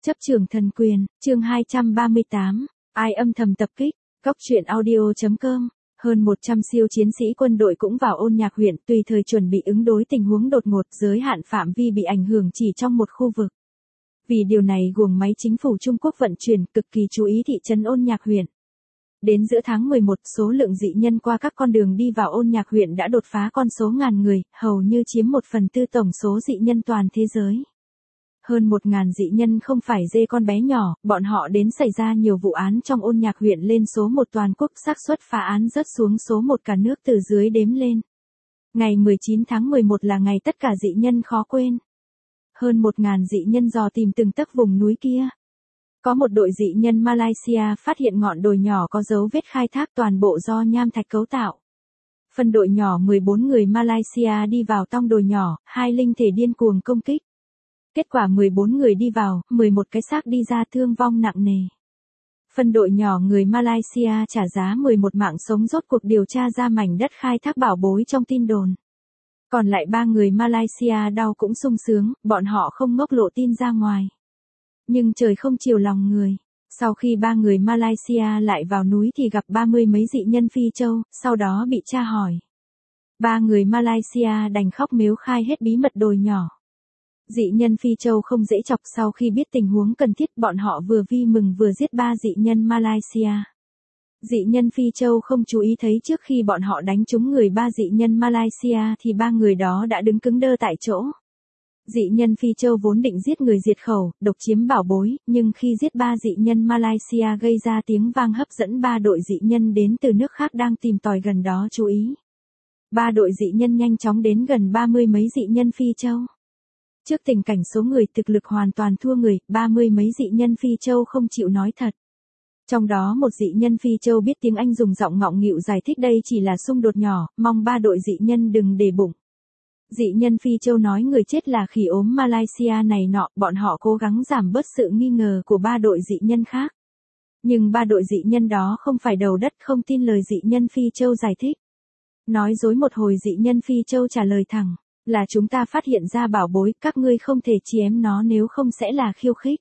Chấp trưởng thần quyền, chương 238, ai âm thầm tập kích, góc truyện audio.com, hơn 100 siêu chiến sĩ quân đội cũng vào Ôn Nhạc huyện tùy thời chuẩn bị ứng đối tình huống đột ngột giới hạn phạm vi bị ảnh hưởng chỉ trong một khu vực. Vì điều này guồng máy chính phủ Trung Quốc vận chuyển cực kỳ chú ý thị trấn Ôn Nhạc huyện. Đến giữa tháng 11, số lượng dị nhân qua các con đường đi vào Ôn Nhạc huyện đã đột phá con số ngàn người, hầu như chiếm 1/4 tổng số dị nhân toàn thế giới. Hơn 1.000 dị nhân không phải dê con bé nhỏ, bọn họ đến xảy ra nhiều vụ án trong Ôn Nhạc huyện lên số 1 toàn quốc, xác suất phá án rớt xuống số 1 cả nước từ dưới đếm lên. Ngày 19 tháng 11 là ngày tất cả dị nhân khó quên. Hơn 1.000 dị nhân dò tìm từng tấc vùng núi kia. Có một đội dị nhân Malaysia phát hiện ngọn đồi nhỏ có dấu vết khai thác toàn bộ do nham thạch cấu tạo. Phân đội nhỏ 14 người Malaysia đi vào tông đồi nhỏ, hai linh thể điên cuồng công kích. Kết quả 14 người đi vào, 11 cái xác đi ra thương vong nặng nề. Phân đội nhỏ người Malaysia trả giá 11 mạng sống rốt cuộc điều tra ra mảnh đất khai thác bảo bối trong tin đồn. Còn lại 3 người Malaysia đau cũng sung sướng, bọn họ không ngốc lộ tin ra ngoài. Nhưng trời không chiều lòng người. Sau khi 3 người Malaysia lại vào núi thì gặp 30 mấy dị nhân Phi Châu, sau đó bị tra hỏi. 3 người Malaysia đành khóc mếu khai hết bí mật đồi nhỏ. Dị nhân Phi Châu không dễ chọc, sau khi biết tình huống cần thiết bọn họ vừa vi mừng vừa giết 3 dị nhân Malaysia. Dị nhân Phi Châu không chú ý thấy trước khi bọn họ đánh trúng người 3 dị nhân Malaysia thì 3 người đó đã đứng cứng đơ tại chỗ. Dị nhân Phi Châu vốn định giết người diệt khẩu, độc chiếm bảo bối, nhưng khi giết 3 dị nhân Malaysia gây ra tiếng vang hấp dẫn 3 đội dị nhân đến từ nước khác đang tìm tòi gần đó chú ý. 3 đội dị nhân nhanh chóng đến gần 30 mấy dị nhân Phi Châu. Trước tình cảnh số người thực lực hoàn toàn thua người, 30 mấy dị nhân Phi Châu không chịu nói thật. Trong đó một dị nhân Phi Châu biết tiếng Anh dùng giọng ngọng nghịu giải thích đây chỉ là xung đột nhỏ, mong 3 đội dị nhân đừng để bụng. Dị nhân Phi Châu nói người chết là khỉ ốm Malaysia này nọ, bọn họ cố gắng giảm bớt sự nghi ngờ của 3 đội dị nhân khác. Nhưng 3 đội dị nhân đó không phải đầu đất, không tin lời dị nhân Phi Châu giải thích. Nói dối một hồi dị nhân Phi Châu trả lời thẳng, là chúng ta phát hiện ra bảo bối, các ngươi không thể chém nó nếu không sẽ là khiêu khích.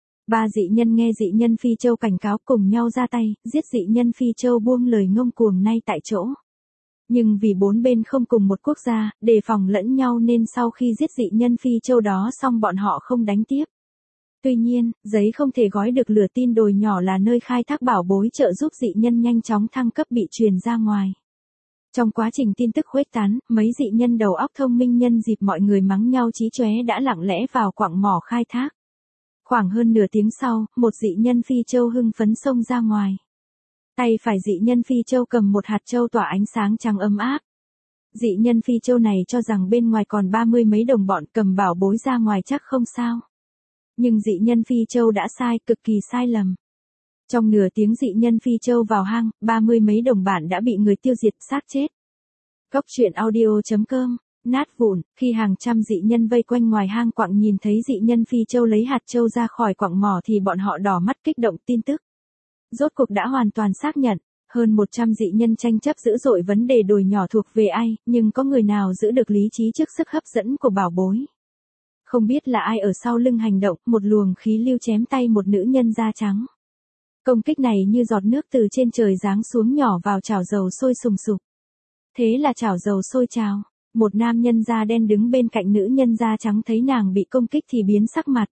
3 dị nhân nghe dị nhân Phi Châu cảnh cáo cùng nhau ra tay, giết dị nhân Phi Châu buông lời ngông cuồng ngay tại chỗ. Nhưng vì 4 bên không cùng một quốc gia, đề phòng lẫn nhau nên sau khi giết dị nhân Phi Châu đó xong bọn họ không đánh tiếp. Tuy nhiên, giấy không thể gói được lửa, tin đồi nhỏ là nơi khai thác bảo bối trợ giúp dị nhân nhanh chóng thăng cấp bị truyền ra ngoài. Trong quá trình tin tức khuếch tán, mấy dị nhân đầu óc thông minh nhân dịp mọi người mắng nhau chí chóe đã lặng lẽ vào quặng mỏ khai thác. Khoảng hơn nửa tiếng sau, một dị nhân Phi Châu hưng phấn xông ra ngoài. Tay phải dị nhân Phi Châu cầm một hạt châu tỏa ánh sáng trắng ấm áp. Dị nhân Phi Châu này cho rằng bên ngoài còn 30 mấy đồng bọn cầm bảo bối ra ngoài chắc không sao. Nhưng dị nhân Phi Châu đã sai, cực kỳ sai lầm. Trong nửa tiếng dị nhân Phi Châu vào hang, 30 mấy đồng bạn đã bị người tiêu diệt, xác chết. Góc truyện audio.com, nát vụn, khi hàng trăm dị nhân vây quanh ngoài hang quặng nhìn thấy dị nhân Phi Châu lấy hạt châu ra khỏi quặng mỏ thì bọn họ đỏ mắt kích động tin tức. Rốt cuộc đã hoàn toàn xác nhận, hơn 100 dị nhân tranh chấp dữ dội vấn đề đồi nhỏ thuộc về ai, nhưng có người nào giữ được lý trí trước sức hấp dẫn của bảo bối. Không biết là ai ở sau lưng hành động, một luồng khí lưu chém tay một nữ nhân da trắng. Công kích này như giọt nước từ trên trời giáng xuống nhỏ vào chảo dầu sôi sùng sục. Thế là chảo dầu sôi trào, một nam nhân da đen đứng bên cạnh nữ nhân da trắng thấy nàng bị công kích thì biến sắc mặt.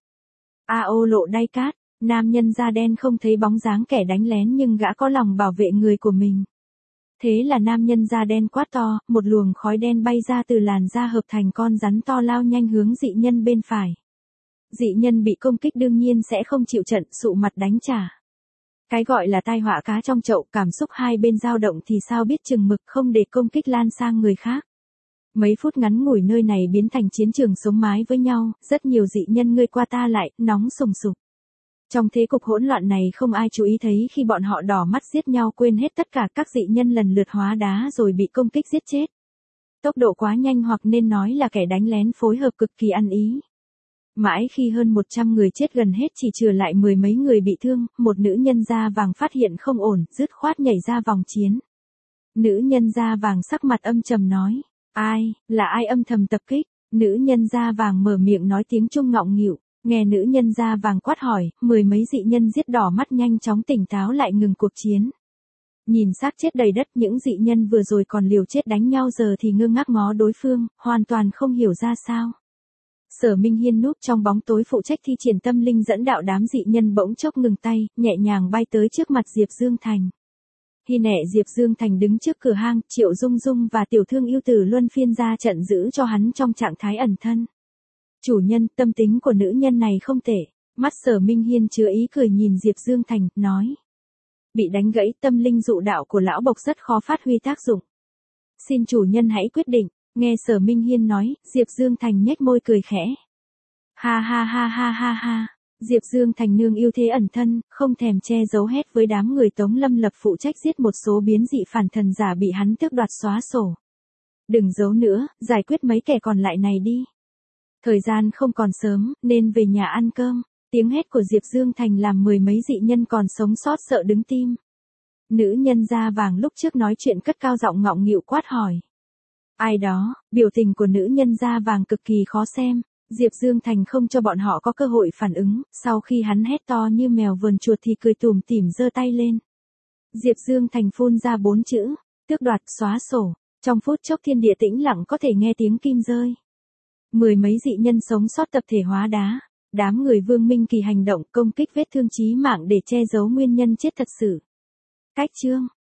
Ô lộ đay cát, nam nhân da đen không thấy bóng dáng kẻ đánh lén nhưng gã có lòng bảo vệ người của mình. Thế là nam nhân da đen quát to, một luồng khói đen bay ra từ làn da hợp thành con rắn to lao nhanh hướng dị nhân bên phải. Dị nhân bị công kích đương nhiên sẽ không chịu trận, sụ mặt đánh trả. Cái gọi là tai họa cá trong chậu, cảm xúc hai bên dao động thì sao biết chừng mực, không để công kích lan sang người khác. Mấy phút ngắn ngủi nơi này biến thành chiến trường sống mái với nhau, rất nhiều dị nhân ngươi qua ta lại, nóng sùng sục. Trong thế cục hỗn loạn này không ai chú ý thấy khi bọn họ đỏ mắt giết nhau quên hết tất cả, các dị nhân lần lượt hóa đá rồi bị công kích giết chết. Tốc độ quá nhanh hoặc nên nói là kẻ đánh lén phối hợp cực kỳ ăn ý. Mãi khi hơn 100 người chết gần hết chỉ trừ lại 10 mấy người bị thương, một nữ nhân da vàng phát hiện không ổn, dứt khoát nhảy ra vòng chiến. Nữ nhân da vàng sắc mặt âm trầm nói, là ai âm thầm tập kích? Nữ nhân da vàng mở miệng nói tiếng Trung ngọng nghịu, Nghe nữ nhân da vàng quát hỏi, mười mấy dị nhân giết đỏ mắt nhanh chóng tỉnh táo lại ngừng cuộc chiến. Nhìn xác chết đầy đất, những dị nhân vừa rồi còn liều chết đánh nhau giờ thì ngơ ngác ngó đối phương, hoàn toàn không hiểu ra sao. Sở Minh Hiên núp trong bóng tối phụ trách thi triển tâm linh dẫn đạo đám dị nhân bỗng chốc ngừng tay, nhẹ nhàng bay tới trước mặt Diệp Dương Thành. Hi nệ Diệp Dương Thành đứng trước cửa hang, Triệu Dung Dung và tiểu thương yêu tử luân phiên ra trận giữ cho hắn trong trạng thái ẩn thân. Chủ nhân, tâm tính của nữ nhân này không tệ. Mắt Sở Minh Hiên chứa ý cười nhìn Diệp Dương Thành, nói. Bị đánh gãy, tâm linh dụ đạo của lão bộc rất khó phát huy tác dụng. Xin chủ nhân hãy quyết định. Nghe Sở Minh Hiên nói, Diệp Dương Thành nhếch môi cười khẽ. Ha ha ha ha ha ha. Diệp Dương Thành nương yêu thế ẩn thân, không thèm che giấu hét với đám người Tống Lâm Lập phụ trách giết một số biến dị phản thần giả bị hắn tước đoạt xóa sổ. Đừng giấu nữa, giải quyết mấy kẻ còn lại này đi. Thời gian không còn sớm, nên về nhà ăn cơm. Tiếng hét của Diệp Dương Thành làm mười mấy dị nhân còn sống sót sợ đứng tim. Nữ nhân da vàng lúc trước nói chuyện cất cao giọng ngọng nghịu quát hỏi. Ai đó, biểu tình của nữ nhân da vàng cực kỳ khó xem. Diệp Dương Thành không cho bọn họ có cơ hội phản ứng, sau khi hắn hét to như mèo vờn chuột thì cười tủm tỉm giơ tay lên. Diệp Dương Thành phun ra 4 chữ, tước đoạt xóa sổ, trong phút chốc thiên địa tĩnh lặng có thể nghe tiếng kim rơi. Mười mấy dị nhân sống sót tập thể hóa đá, đám người Vương Minh Kỳ hành động công kích vết thương chí mạng để che giấu nguyên nhân chết thật sự. Cách chương